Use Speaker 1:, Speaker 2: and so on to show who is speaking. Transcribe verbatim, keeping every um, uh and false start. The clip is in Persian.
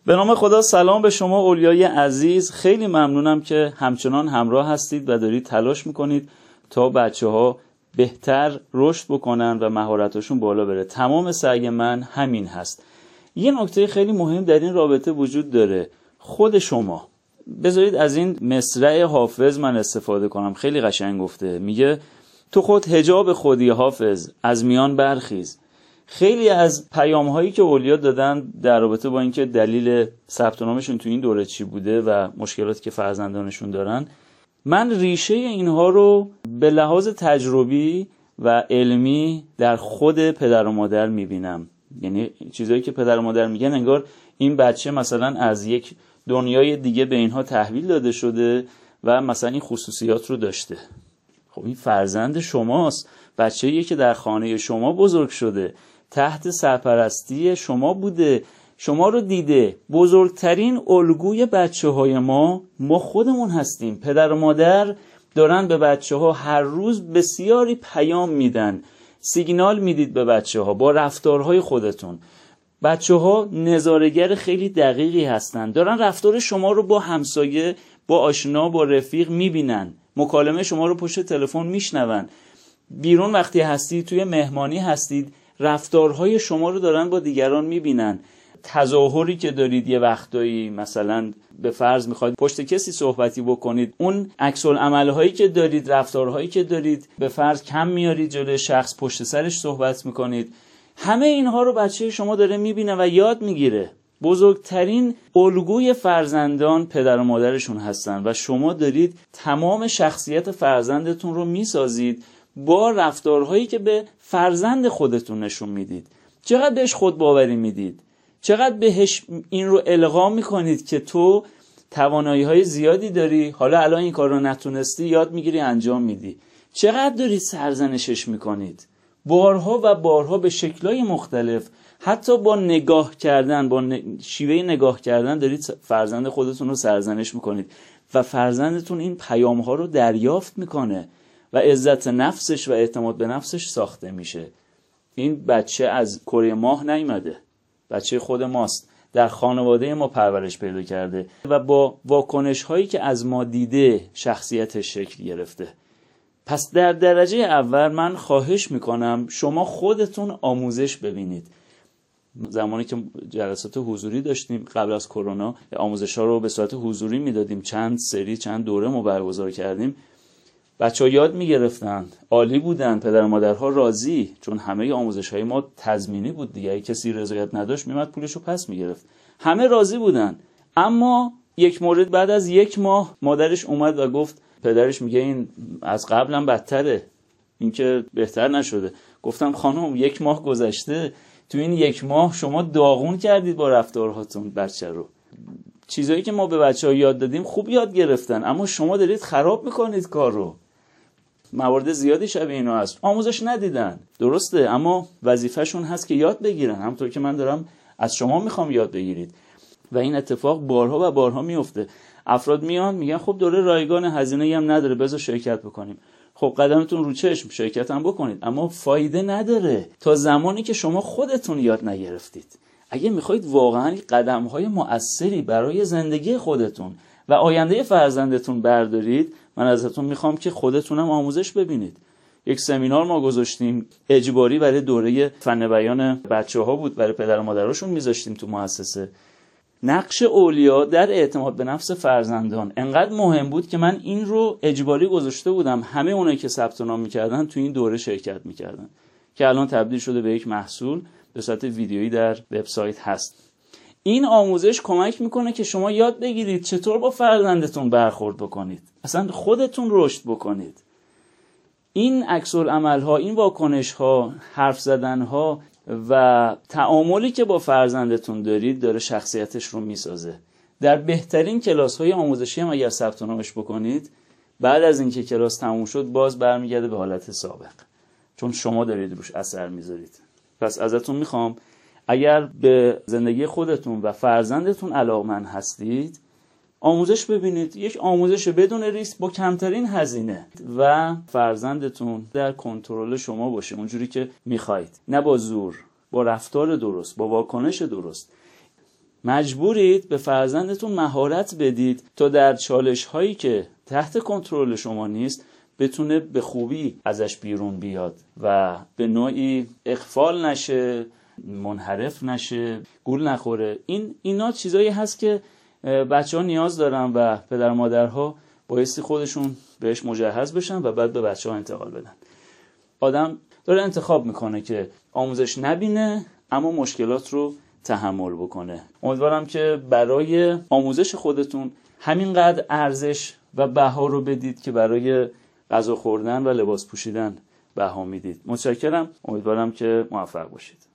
Speaker 1: به نام خدا. سلام به شما اولیای عزیز. خیلی ممنونم که همچنان همراه هستید و دارید تلاش میکنید تا بچه ها بهتر رشد بکنن و مهارتاشون بالا بره. تمام سعی من همین هست. یه نکته خیلی مهم در این رابطه وجود داره. خود شما بذارید از این مصرع حافظ من استفاده کنم. خیلی قشنگ گفته. میگه تو خود حجاب خودی حافظ، از میان برخیز. خیلی از پیام هایی که اولیا دادن در رابطه با اینکه دلیل ثبت نامشون تو این دوره چی بوده و مشکلاتی که فرزندانشون دارن، من ریشه اینها رو به لحاظ تجربی و علمی در خود پدر و مادر میبینم. یعنی چیزایی که پدر و مادر میگن انگار این بچه مثلا از یک دنیای دیگه به اینها تحویل داده شده و مثلا این خصوصیات رو داشته. خب این فرزند شماست، بچه‌ایه که در خانه شما بزرگ شده، تحت سرپرستی شما بوده، شما رو دیده. بزرگترین الگوی بچه های ما ما خودمون هستیم. پدر و مادر دارن به بچه ها هر روز بسیاری پیام میدن، سیگنال میدید به بچه ها با رفتارهای خودتون. بچه ها نظاره‌گر خیلی دقیقی هستن، دارن رفتار شما رو با همسایه، با آشنا، با رفیق میبینن، مکالمه شما رو پشت تلفن میشنون. بیرون وقتی هستید، توی مهمانی هستید، رفتارهای شما رو دارن با دیگران میبینن. تظاهری که دارید یه وقتایی، مثلا به فرض میخواید پشت کسی صحبتی بکنید، اون عکس العمل‌هایی که دارید، رفتارهایی که دارید، به فرض کم میارید جلوی شخص، پشت سرش صحبت میکنید، همه اینها رو بچه شما داره میبینه و یاد میگیره. بزرگترین الگوی فرزندان پدر و مادرشون هستن و شما دارید تمام شخصیت فرزندتون رو میسازید با رفتارهایی که به فرزند خودتون نشون میدید. چقدر بهش خود باوری میدید، چقدر بهش این رو القا میکنید که تو توانایی های زیادی داری، حالا الان این کار رو نتونستی، یاد میگیری انجام میدی. چقدر دارید سرزنشش میکنید، بارها و بارها به شکلهای مختلف، حتی با نگاه کردن، با شیوه نگاه کردن دارید فرزند خودتون رو سرزنش میکنید و فرزندتون این پیام ها رو دریافت میکنه و عزت نفسش و اعتماد به نفسش ساخته میشه. این بچه از کره ماه نیامده، بچه خود ماست، در خانواده ما پرورش پیدا کرده و با واکنش هایی که از ما دیده شخصیتش شکل گرفته. پس در درجه اول من خواهش میکنم شما خودتون آموزش ببینید. زمانی که جلسات حضوری داشتیم قبل از کرونا، آموزش ها رو به صورت حضوری میدادیم، چند سری چند دوره ما برگزار کردیم. بچه ها یاد میگرفتن، عالی بودن، پدر و مادرها راضی، چون همه آموزش های ما تضمینی بود دیگه. اگه کسی رضایت نداشت میمد پولشو پس میگرفت. همه راضی بودن. اما یک مورد بعد از یک ماه مادرش اومد و گفت، پدرش میگه این از قبلم بدتره، این که بهتر نشده. گفتم خانم یک ماه گذشته، تو این یک ماه شما داغون کردید با رفتارهاتون بچه رو. چیزایی که ما به بچه‌ها یاد دادیم خوب یاد گرفتن، اما شما دارید خراب میکنید کار رو. موارد زیادی شبیه اینا هست. آموزش ندیدن، درسته، اما وظیفه‌شون هست که یاد بگیرن، همونطور که من دارم از شما میخوام یاد بگیرید. و این اتفاق بارها و بارها میفته. افراد میان میگن خب دوره رایگان، هزینه‌ای هم نداره، بذار شرکت بکنیم. خب قدمتون رو چشم، شرکت هم بکنید، اما فایده نداره تا زمانی که شما خودتون یاد نگرفتید. اگه میخواید واقعا قدم‌های مؤثری برای زندگی خودتون و آینده فرزندتون بردارید، من ازتون میخوام که خودتونم آموزش ببینید. یک سمینار ما گذاشتیم اجباری برای دوره فن بیان بچه‌ها بود، برای پدر و مادراشون میذاشتیم تو مؤسسه. نقش اولیا در اعتماد به نفس فرزندان انقدر مهم بود که من این رو اجباری گذاشته بودم. همه اونایی که ثبت نام میکردن تو این دوره شرکت میکردن، که الان تبدیل شده به یک محصول به صورت ویدیویی در وبسایت هست. این آموزش کمک میکنه که شما یاد بگیرید چطور با فرزندتون برخورد بکنید، اصلا خودتون رشد بکنید. این عکس العمل ها، این واکنش ها، حرف زدن ها و تعاملی که با فرزندتون دارید داره شخصیتش رو میسازه. در بهترین کلاس های آموزشی هم اگر ثبت نامش بکنید، بعد از اینکه کلاس تموم شد باز برمیگرده به حالت سابق، چون شما دارید روش اثر میذارید. پس ازتون میخوام اگر به زندگی خودتون و فرزندتون علاقمند هستید، آموزش ببینید. یک آموزش بدون ریسک با کمترین هزینه و فرزندتون در کنترل شما باشه اونجوری که میخواید، نه با زور، با رفتار درست، با واکنش درست. مجبورید به فرزندتون مهارت بدید تا در چالش هایی که تحت کنترل شما نیست بتونه به خوبی ازش بیرون بیاد و به نوعی اغفال نشه، منحرف نشه، گول نخوره. این اینا چیزایی هست که بچه‌ها نیاز دارن و پدر مادرها بایستی خودشون بهش مجهز بشن و بعد به بچه‌ها انتقال بدن. آدم داره انتخاب میکنه که آموزش نبینه اما مشکلات رو تحمل بکنه. امیدوارم که برای آموزش خودتون همینقدر ارزش و بها رو بدید که برای غذا خوردن و لباس پوشیدن بها میدید. متشکرم. امیدوارم که موفق باشید.